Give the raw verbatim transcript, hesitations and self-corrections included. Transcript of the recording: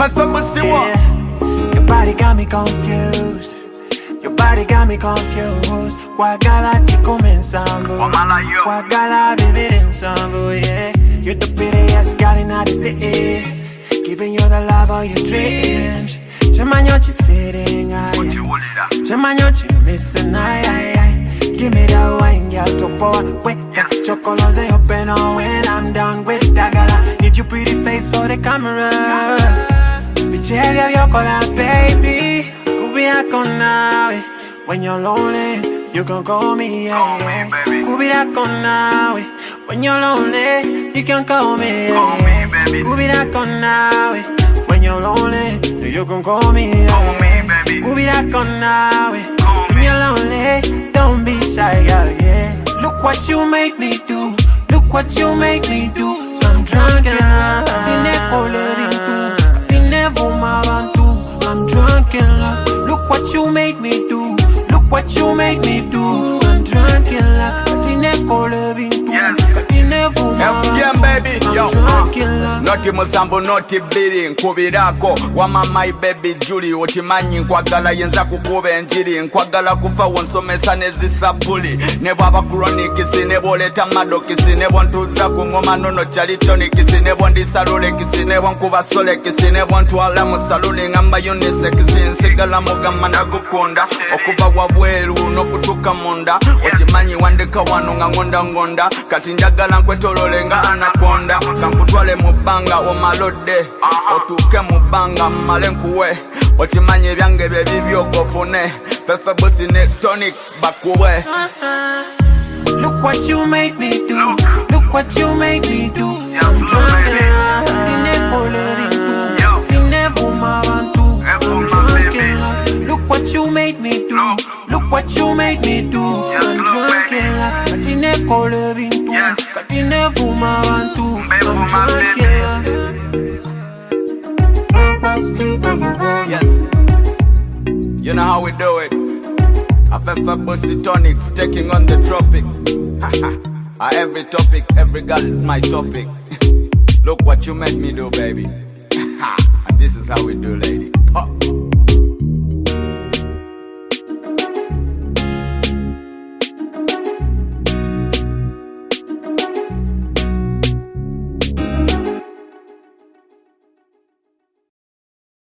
Yeah. Your body got me confused. Your body got me confused. Kwagala chikome ensambu. Kwagala baby ensambu, yeah. You're the prettiest girl in the city, giving you the love of your dreams. Chamanyochi fitting, aye. Chamanyochi missing, aye, aye, aye. Give me that wine, girl, to pour. Wait, chocolate say open on when I'm done with that gala. Need your pretty face for the camera. Bichega your color, baby. Kubira konawe. When you're lonely, you can call me, yeah. Kubira konawe. When you're lonely, you can call me, yeah. Kubira konawe. When you're lonely, you can call me, yeah. Kubira konawe. When you're lonely, don't be shy, girl, yeah. Look what you make me do. Look what you make me do. I'm drunk in love. I'm drunk in love. Look what you make me do. Look what you make me do. I'm drunk in love. Yes. Yeah, baby, yo, uh, noti musambo, noti biri, nkubirako wama my baby Julie, otimanyi nkwagala yenza kukube njiri, nkwagala kufa wonsomesa nezisapuli, nebo abakuronikisi, nebo leta madokisi, nebo ntuza kungoma nono chalitonikisi, nebo ndisalulekisi, nebo nkubasolekisi, nebo ntwala musaluli ngamba unisekisi, nsigala mugamba nagukunda, okuba wabweru nokutuka munda, otimanyi wandika wano nga ngonda ngonda, kati njagala nkwetolole nga anakonda, kankutwale mubanga omalode, otuke mubanga mmale nkuwe, otimanyi ebyange bye byokofune, fefe busi ne tonics bakuwe. Look what you make me do. Look what you make me do. I'm drunk in love. I'm drunk in love. Look what you made me do. Look what you made me do. I'm drunk in love. I'm drunk in love. Yes. You know how we do it. Afefa Bussy Tonics taking on the tropic. Every topic, every girl is my topic. Look what you made me do, baby. And this is how we do, lady. Oh.